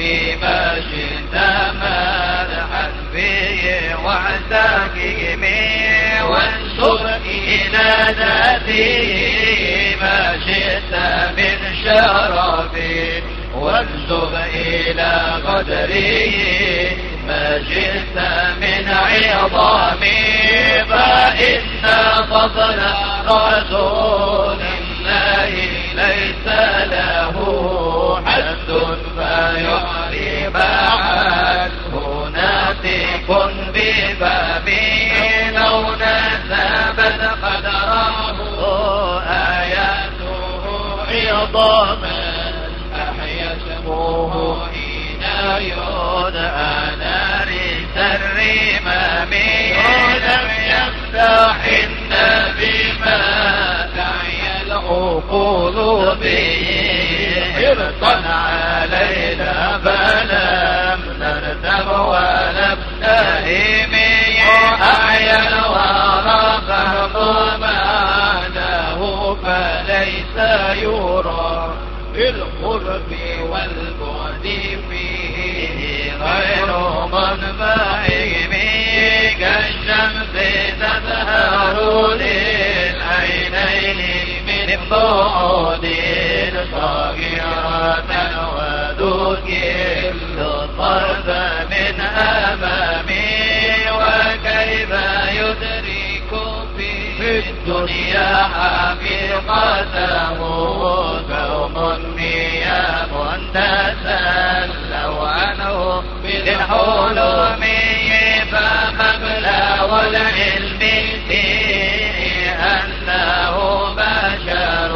ما شئت مدحا فيه وتكريمه وانسب إلى ذاته ما شئت من شرفه وانسب إلى قدره ما شئت من عظامه فإن فضل رسول الله ليس له حد فيعرب عنه ناتق ببابه لو نسبت قدره آياته عظاما أحيا اسمه حين يدعى نار الرمام لم يفتح النبي ما تعي العقول به حرصا علينا فلم نرتب ولم نهم أحيا الورى فهم بعده فليس يرى بالقرب والبعد فيه غير منفعهم كالشمس تظهر للعينين من بعد صغيرة وذكر الطرف من أمامي وكيف يدرك في الدنيا حقيقته قوم نيام تسلوا عنه بالحلم فمبلغ العلم فيه أنه بشر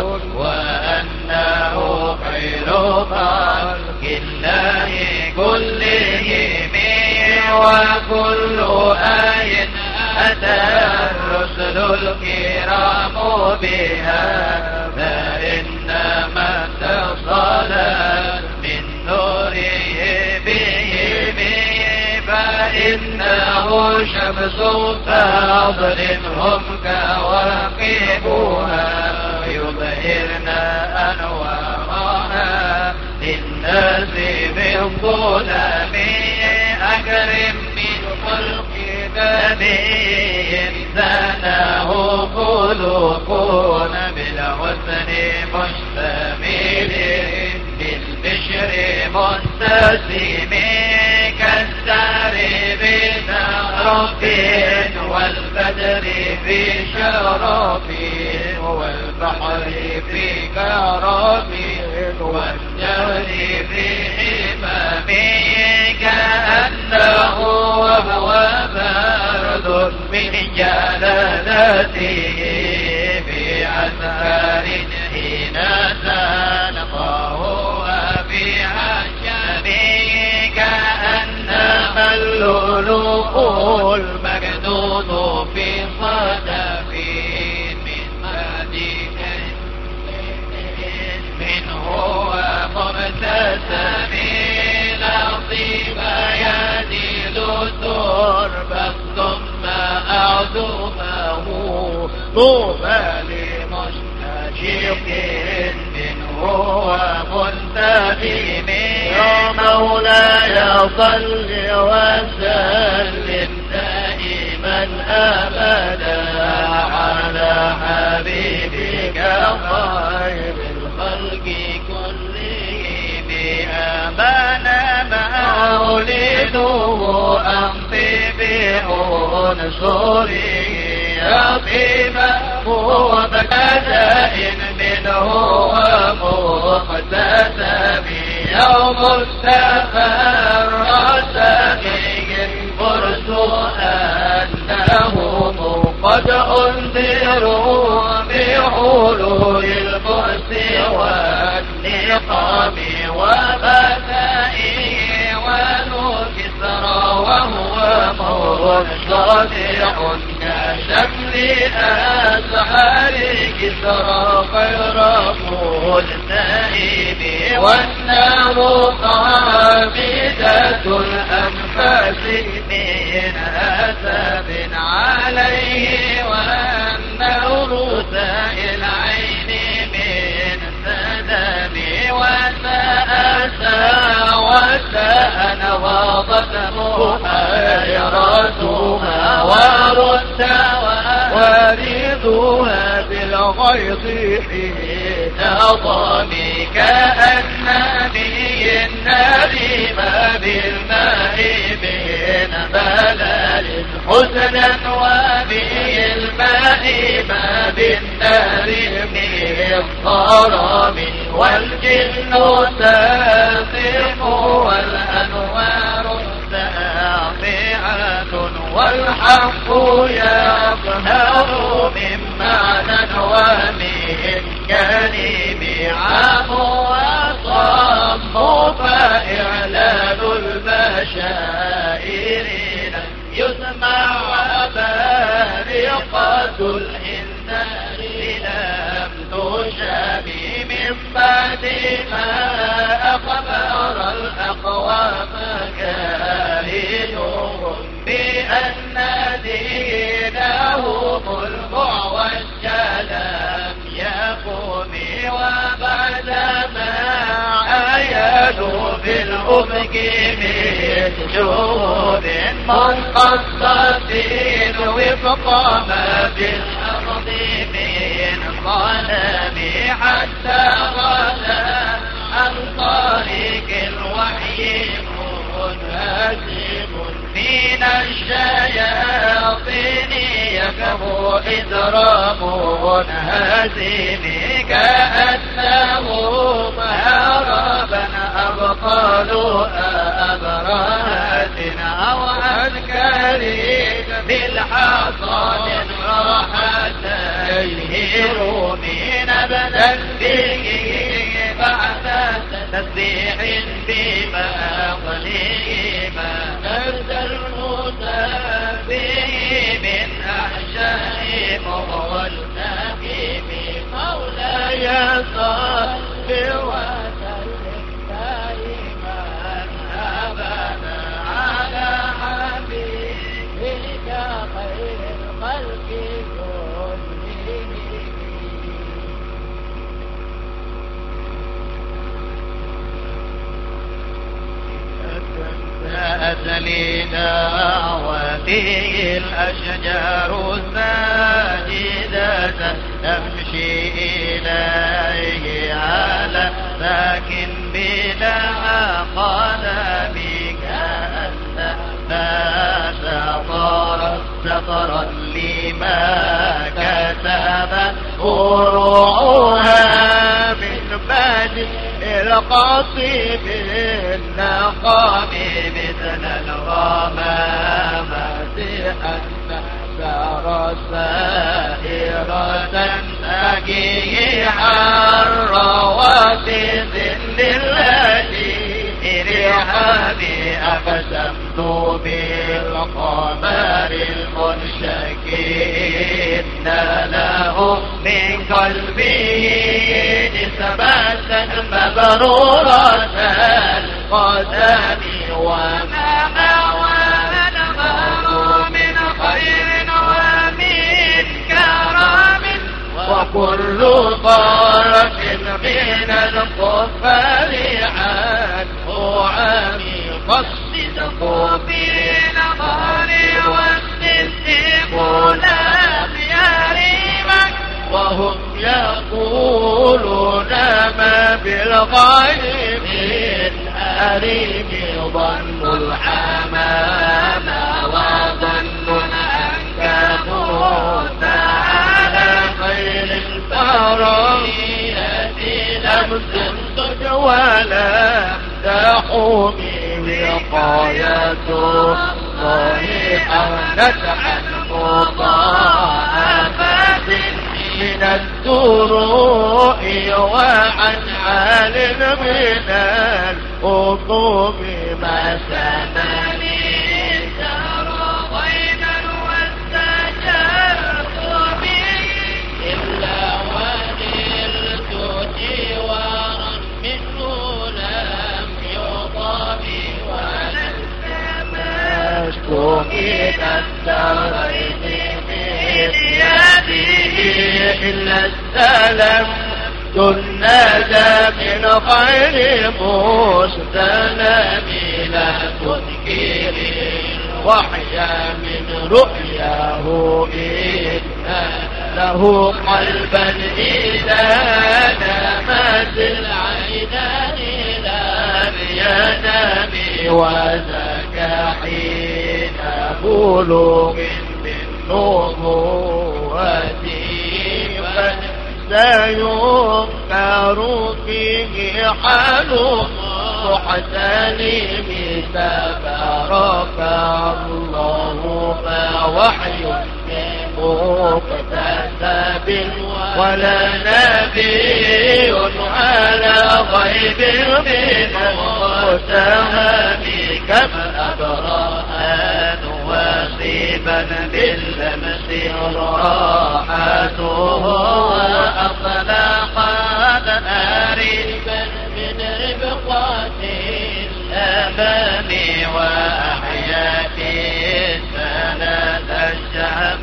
وأنه خير خلق الله كلهم وكل آية أتى الرسل الكرام بها فإنما اتصلت من نوره بهم فإنه شمس فضل هم كواكبها يظهرن أنوارها للناس من ظلم أكرم من خلق نبي زانه خلقون بالحسن مشتمل بالبشر مستسم كالزهر بزهرة والبدر في شرف والبحر في كرم والجهر في حمام كأنه وهو برد من جلالته في عسكر حين سنقاه وفي عشبه كأنما اللؤلؤ المكنون في صدف من مدينة منه ومبتسم لطيب يزيد التربة ثم أعظمه طوبى لمستشرق منه ومنتظم يا مولاي صل وسلم دائما أبدا على حبيبك خير الخلق كلهم أمانا مولده أمضي بعنصره يطيبه وبكدائن منه ومختتم يوم السفر رسمي الفرس أنهم قد أنذروا بحلول البؤس والنقام وبكائه ونكسر وهو موت صادع كشمل أسحار كسرى خير ملتئم والنار قابضة الأنفاس من أسف عليه والنور سائل عين من سدم وسأسى محيرتها ورد واردها بالغيظ حين ضمي كأن بي النار ما بالماء من بلل حزنا وبي الماء ما بالنار من ضرم والجن ساقم والأنوار ساقعة والحق يظهر من معنى ومن كلم عام وصم فإعلان البشائر يسمع وبارقة الإنسان لم تشابه من بعد ما أخبر الأقوام كاهنهم بأن دينهم المعوج لم يقم وبعدما عينوا بالأفق من جود منقصة وفق ما في الأرض من ظلم حتى غدا عن طريق الوحي منهزم من الشياطين يكفو إدرام منهزم كأنهم هربا أبطال أبرهة أو عسكري بالحصان راحة يهير من بدن به بعد تسبيح بما قليما أرسل موسى به من أحشاء مولاه مولاي صل وسلم دائما أبدا على حبيبك خير الخلق كلهم. أزلي دعوته الأشجار ساجدة تمشي إليه على ساكن بلا قدم كأن لا سطرا لما كتبت فروعها من بعد القصيب النقام مثل الغمامة حتى سار سائرة تجي حرة ذل الهدي رحابي أقسمت بالقمر المنشكي إن له من قلبه نسبة مبرورة القدم وما نظر من خير ومن كرم وكل طرف من الكفار عنه عميق الصدق في نظر والصدق لم يرمك وهم يقولون ما بالغيب الأريم ظن الحمام وظن أنكبوت على خير البرية لم تنتج ولم تحومي وقاية صحيحة نجعل مضاعفات من الدروء وعن حال من الحكم ما سمني ترضينا واستجرت به إلا ونلت جوارا منه لم يضامي ولست من الدارين إلا السلام تنادى من خير مستلم لا تنك فيه وحيا من رؤياه إن له قلبا إذا نامت العينان لم ينام وزكى حين بلوغ بالنبوة سينكر فيه حال محتلم تبارك الله ما وحي مكتسب ولا نبي على غيب من المتهم كم أبراء واصبا باللمس راحته وأطلقا أريبا من ربقات الأمام وأحيا السنة الشعب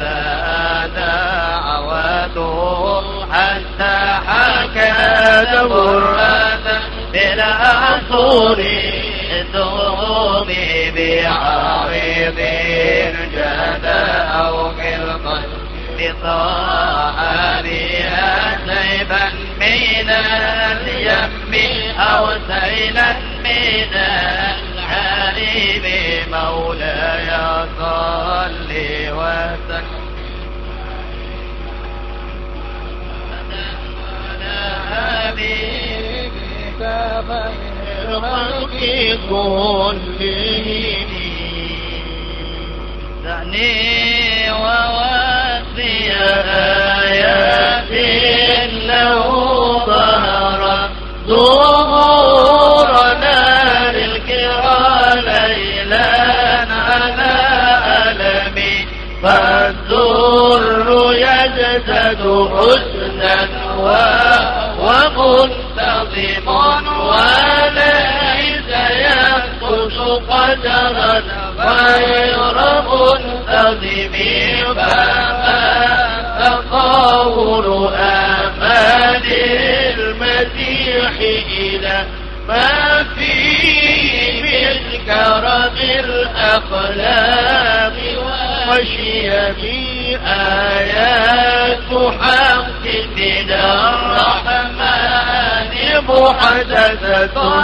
دعوته حتى حكى برهة بالعصور الدوم بعارض جدا أو خلقا بطاعة بها سيبا من اليم أو سيلا من العالم مولاي صل وسلم على حبيبك خير خلق كلهم دعني وواسي آيات له ظهر ظهورنا للكرى ليلا على ألمي فالذر يجسد حسنا ومنتظم وليس ينقص قدرا غير منتظم فما تقاول آمال المسيح إلى ما فيه من كرم الأخلاق وشيم آيات حق من الرحمن محدثة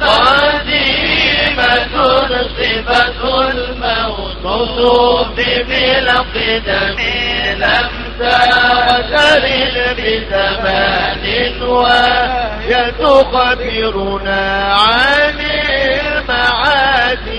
قديمة صفة الموصوف بالقدم لم تغترل بزمان وهي تخبرنا عن المعاد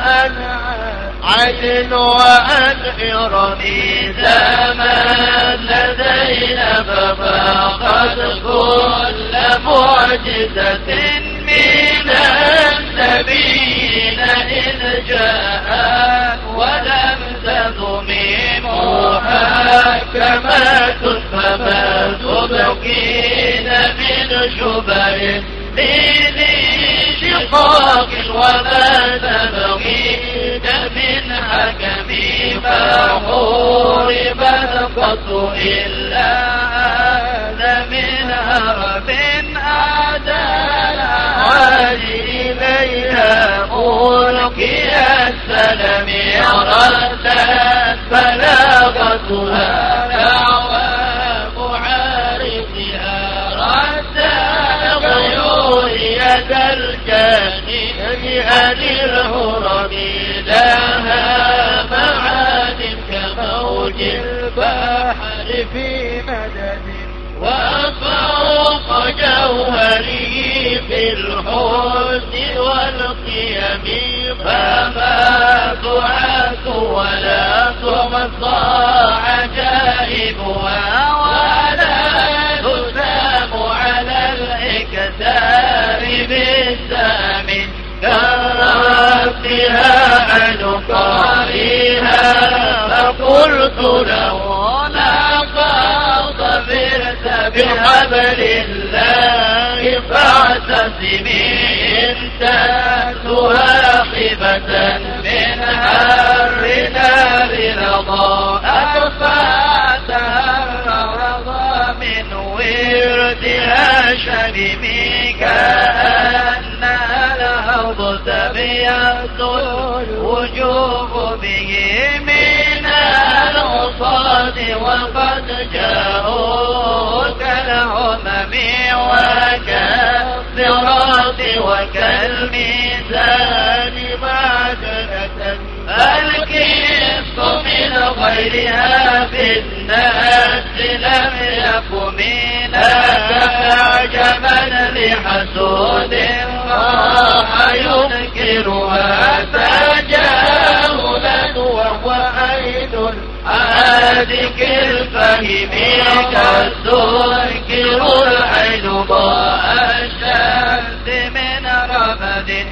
عدل وأن إرمي زمان لدينا ففقد كل معجزة من النبيين إذ جاء ولم تضمم محكمات فما تبكين من شبه شقاق وما تبغين من حكم فحوربت قط إلا من هرب أعدال عالي إليها ملقي السلام ردت بلاغتها دعوى معارضها ردت غيور يد الجاني أن الهرم لها معاد كموج البحر في مدد وفوق جوهره في الحسن والقيم فما تعاد ولا تحصى عجائبها ولا تسام على الإكثار بالسام كربتها عن قارئها فقلت له بحبل الله فاعتصمي إن تأتها خبة من حر نار رضا أكفاتها رضا من وردها شبمي كأنها الأرض تبيض خيرها في الناس لم يكن لا تعجبا لحسود راح ينكرها تجاهلا وهو عين عادك الفهم كالذكر العين ضاء الشمس من رمد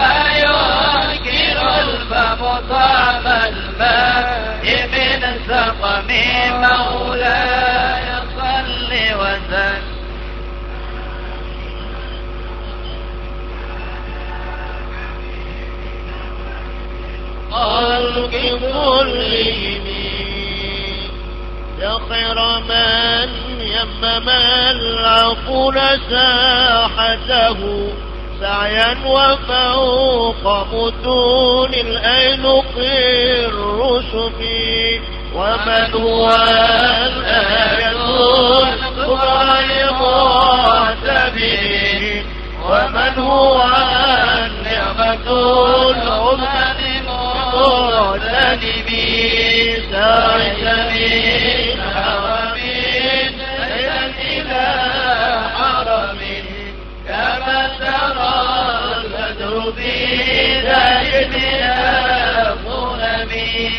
وينكر الفم طعم الماء من سقم مولاي صل وسلم خلق كلهم يا خير من يمم العفو ساحته سعيا وفوق متون الأيلق الرسم ومن هو الآية الكبرى معتبر ومن هو النعمة العظمى مغتنم سعيا من حرم ليلا إلى حرم كما ترى البدر في دائمنا منمي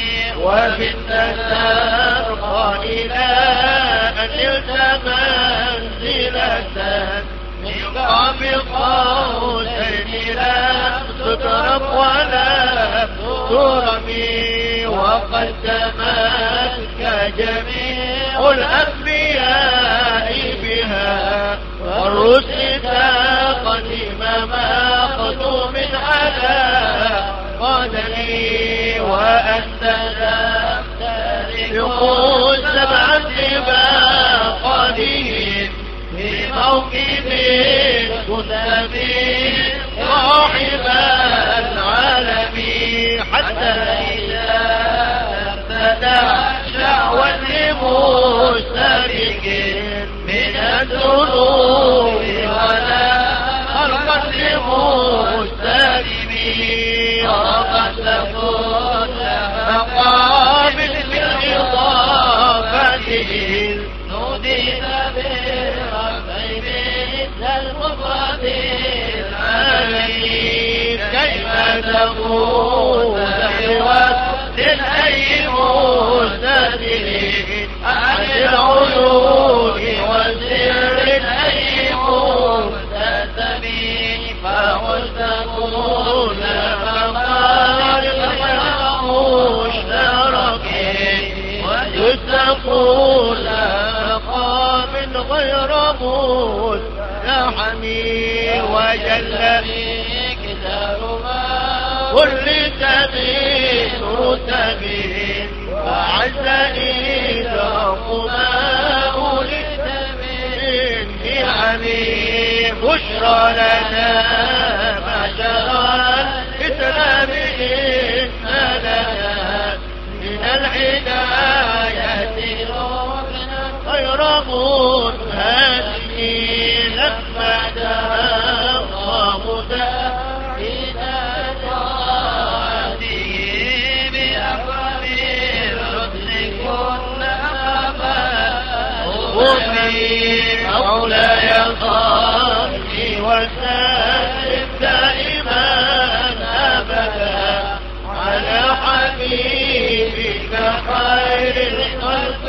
وبالتسرق إلى أن نلت منزلة من قاب قوسين لم تترك ولم ترمي وقد تمسك جميع الأنبياء بها والرسل تقدم ما قدوا من على قدري وأنت لم تلقوا سبعا بباقدهم في موكب كنت صاحب العالم حتى إذا ابتدع شعوى لمشترك من الذنوب ولا خلقا لمستلم وقد تكون مقام بالإضافة نودين بالرفعين المفرد العالمين كيف تكون بوقت أي مستدل عن العيون وسر أي مستسبي فمستقول مقال مشترك ويستقول مقام غير مستحمي وجل كتاب كل سبيل رتبه وعزني لرقما أولد من نعمه بشرى لنا معشر الإسلام إن لنا من العناية غير منهزم لما تبقى متاهدا طاعته بأقرب الرسل كن أمامي مولاي صلي وسلم دائما أبدا على حبيبك خير الخلق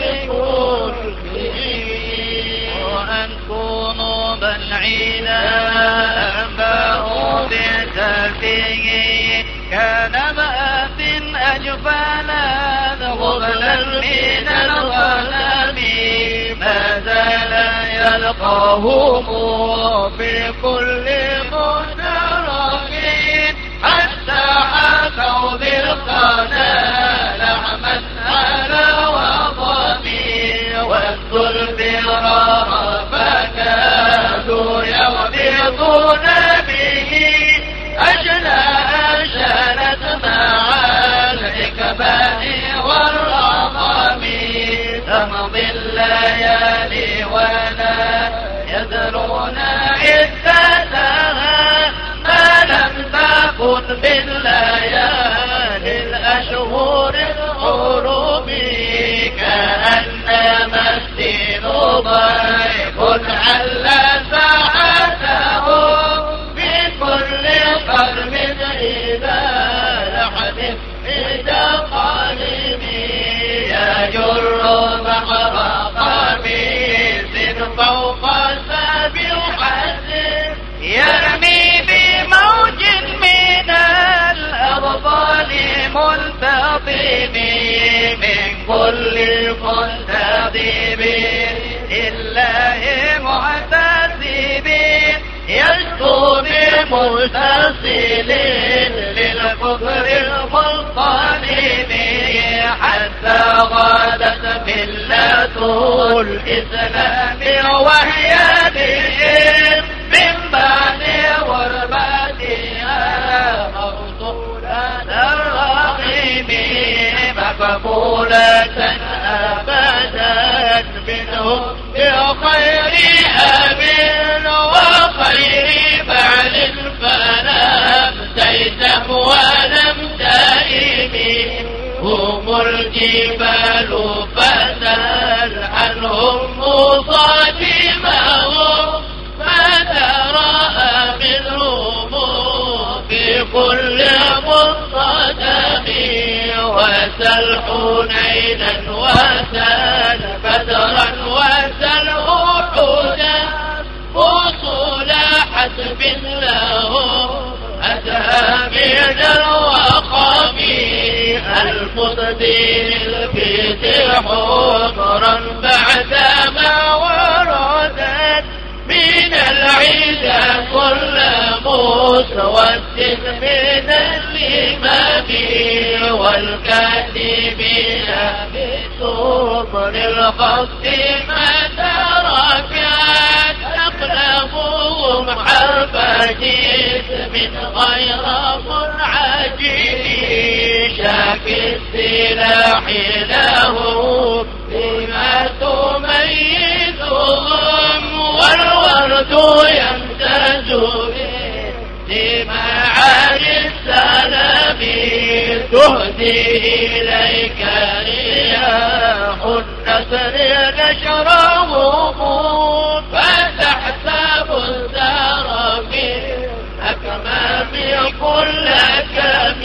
كلهم وأن كونوا بلعينا أنباه بسفيه كان مآب أجفانا غبلا من الغنم ما زال يلقاهم في كل مشترك حتى حكوا بالقنا لحما على وضمي والظلم رار فكادوا يغبطون به أجلى أشالت مع الحكمة والرقم تمضي الليالي ولا يدرون عدتها ما لم تكن بالليالي الأشهر الحرم كل منتدبين لله محتسبين يشكو بمتصلين للكفر المنقلب حتى غادت ملة الإسلام وهي بهم من بعد غربتها موصولة الرحيم مقبولة أبدا منهم بخير أب وخير بعل فلم تيسم ولم تئم هم الجبال فسل عنهم مصادمهم فترى منهم في كل مصطدم وسل حنينا وسل بدرا وسل أحدا فصول حسب لهم أتى من الوقم المصدر البيت حمرا بعدما وردت من العيد كل مسود من الإمام والكاتبين بسمر الخط ما تركت أقلامهم حرف جسم غير منعجل شاك السلاح لهم بما تميزهم والورد يمتاز بمعاني السلام تهدي إليك رياح النصر نشرهم فتحسب الدار بالأكمام كل كم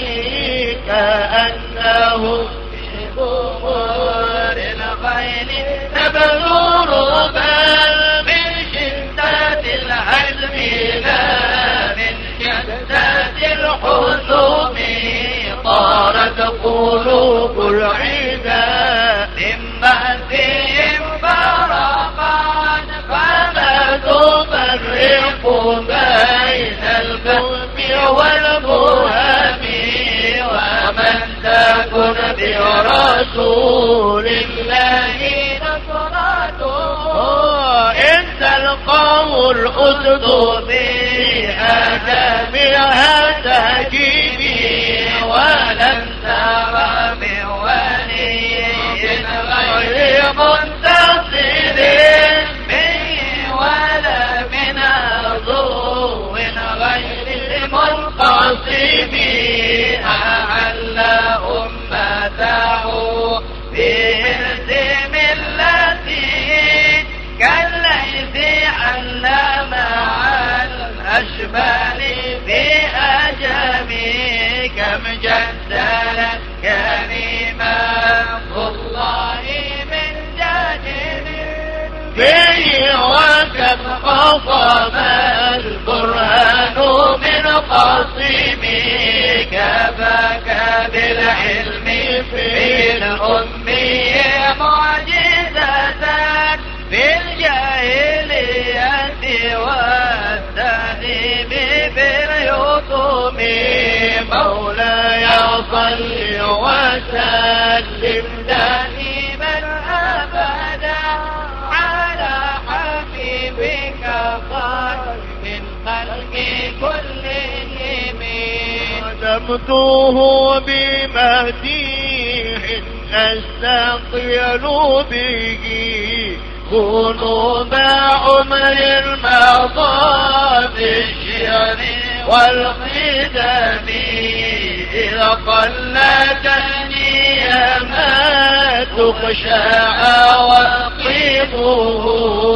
كأنه في ظهور الغيل تبذر بل من شدة العزم لا من شدة الحزم طارت قلوب العدا من بأسهم فرقت فما تفرق بين الفهم والمهم ومن تكن برسول الله نصرته إن تلقاه الأسد بآدمها تجيبي ولن ترى من ولي غير منتصر به ولا من عضو غير منقسم أعل أمته بإرث ملته كالليث علم عن الأشبال بأجم كم جدلت كلمات الله من جانب به وكم خصم البرهان من قصيم كفاك بالعلم في الأمي معجزة في الجاهلية والتهذيب باليتم مولاي صل وسلم دائما أبدا على حبيبك خير من خلق كلهم قدمته بمديح أستقيل به كنوب عمر الماضى بالشعر والخدم إذا قلتني ما تخشى عواقبه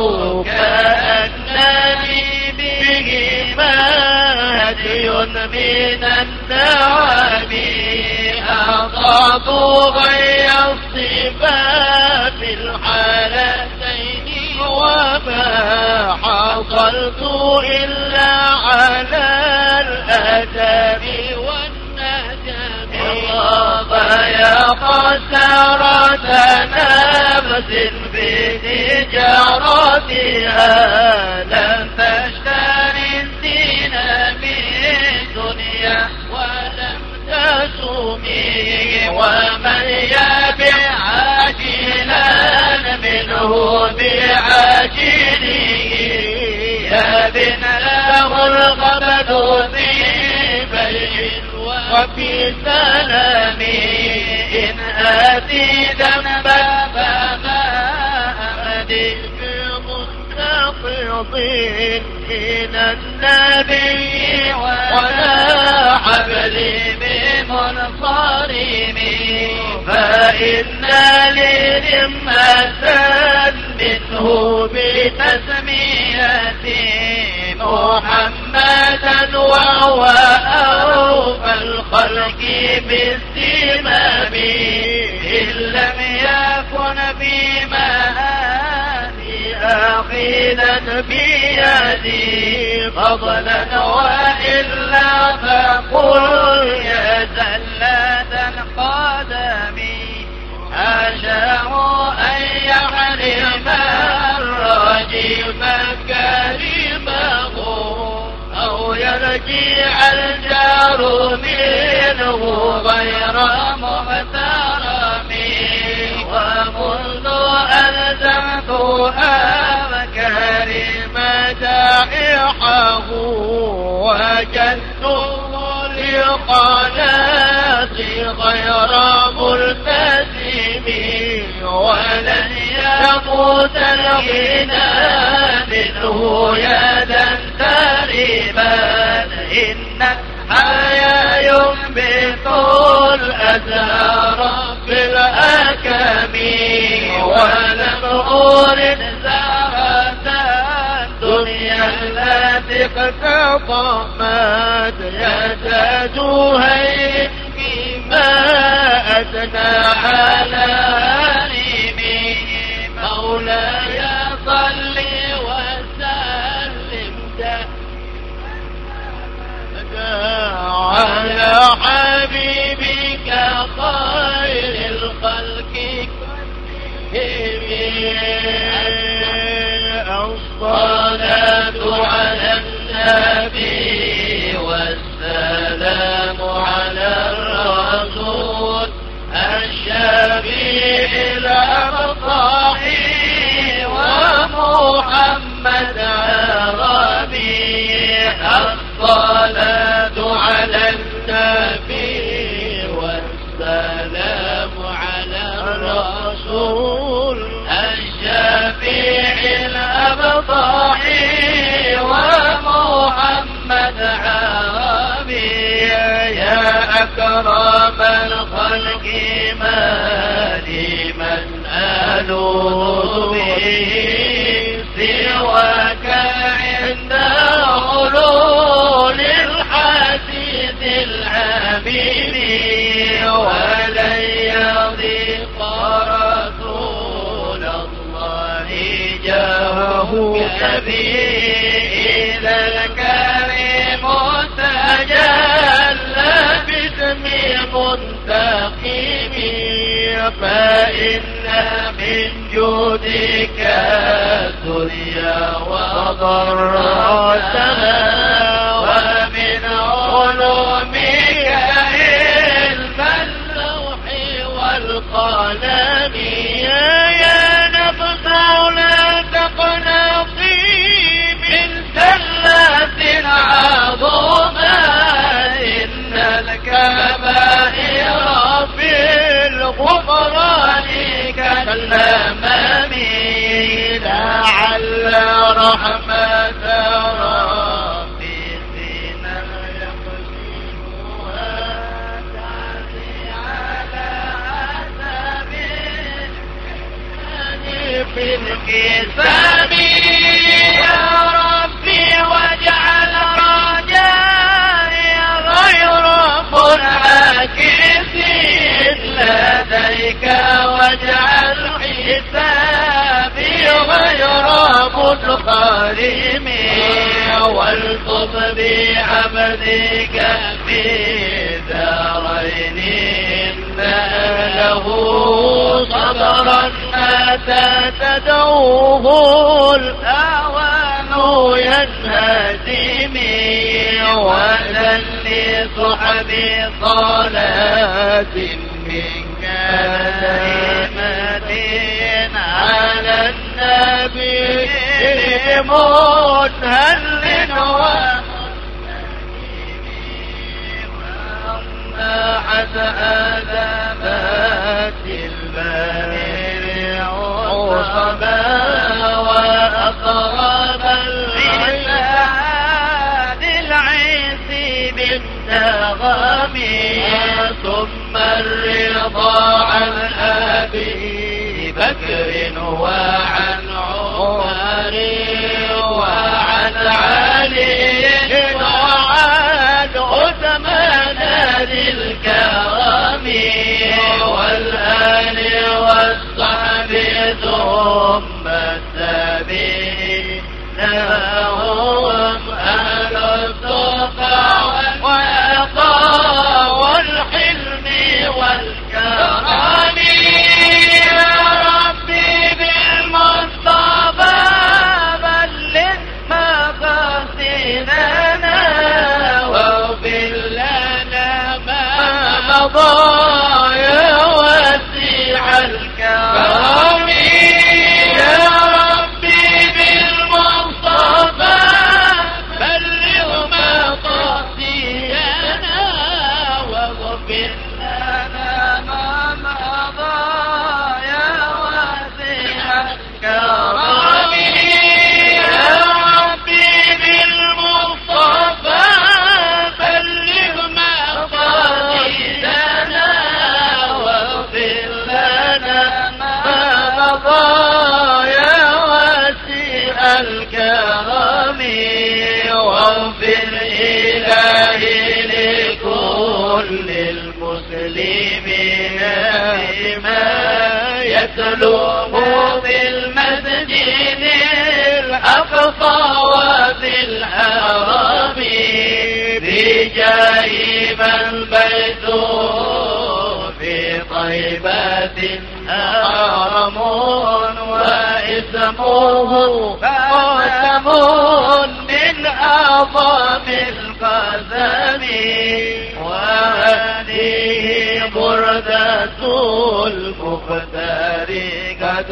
كأنني به هدي من النعم أضعت غير الصفات الحالتين وما حصلت إلا على الأدب والندم يا خسارة نفس بتجارتها لم تشتري الدين بالدنيا ولم تسومي ومن يبع عاجلا منه بعاجله يبن له الغبن في بيع وفي سلام إن آتي ذنبا فما أمدي بمنتقض من النبي ولا حبلي بمنصرم فإن لي ذمة منه بتسميتي محمدا وهو أوفى الخلق بالسمام إن لم يكن بمآلي آخذا بيدي فضلا وإلا فقل يا زلة قدمي أشاء أن يحرم الرجيم كريمه أو يرجع الجار منه غير محترم ومنذ ألزمتها مكارم دائحه وجدته لقناة غير ملتزم ولن يموت الغنى منه يدا تربا إن الحيا ينبت الأزهار في الأكم ولم أرد زهرة الدنيا التي اقتطمت يزداد هيئي ما أثنى على هرمي مولاي صل وسلم على حبيبك خير الخلق الصلاة على النبي والسلام على الرسول الشفيع الأبطح ومحمد عربي الصلاة على النبي والسلام على الرسول الشفيع الأبطح ومحمد عربي يا أكرم الخلق ما لي من ألوذ به سواك عند حلول الحديث العميم ولن يضيق رسول الله جاهه كبير الكريم تجلى باسم منتقم فإن من جودك الدنيا وضرتها ومن علومك علم اللوح والقلم يا نفس لا تقنطي من زلة عظمى إن الكبائر في الغفران كالأمام لعل رحمة ربي فينا يقسمها تعزي على حسب في الكتاب يا ربي واجعل رجائي غير منعكس لديك واجعل حسابي غير منقرم والطف بعبدك في دارين إن له صبرا متى تدعوه الأوان ينهزم وذل لصحب صلاة منك دائمة على النبي منهل وأمنعت أذبات البرير عصبا وأقرب العباد العز بالنغم ثم الرضا عن أبي بكر وعن عمر وعن علي وعن عثمان للكرم والآل والصحب ثم التابعين لهم أهل التقى والعطاء والحلم والكرم يا ربي بالمصطفى بلغ مقاصدنا واغفر لنا ما مضى يا واسع الكرم يا ربي بالمصطفى بلغ مقاصدنا واغفر لنا ما مضى يا واسع الكرم يا ربي بالمصطفى بلغ مقاصدنا واغفر لنا ما مضى يا واسع الكرم واغفر إلهي لكل المسلمين بما يتلوه في المسجد الأقصى وفي الحرم بجاه من بيته في طيبة حرم واسمه قسم من أعظم القسم وهذه بردة المختار قد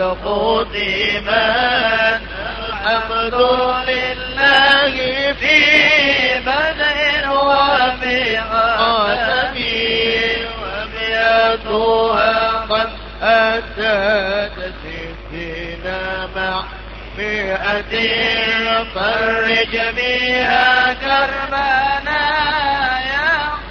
ختمت الحمد لله في بدء وفي ختم ومئتها قد أتت 60 مع 100 فرج بها كربنا يا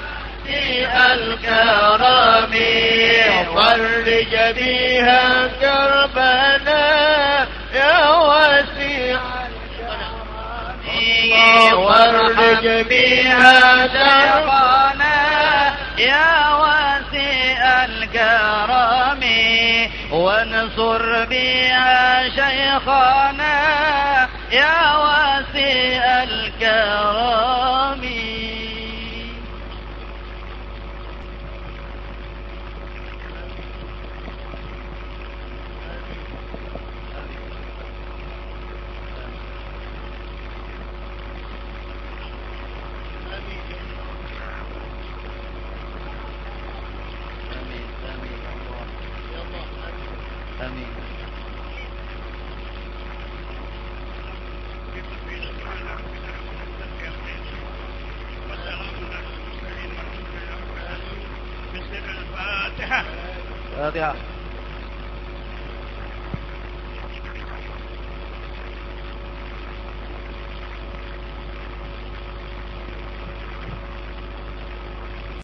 الكرم فرج بها كربنا يا واسع الكرم فرج بها كربنا يا واسع الكرم وانصر بها شيخنا يا واسع الكرم آمين. الفاتحة.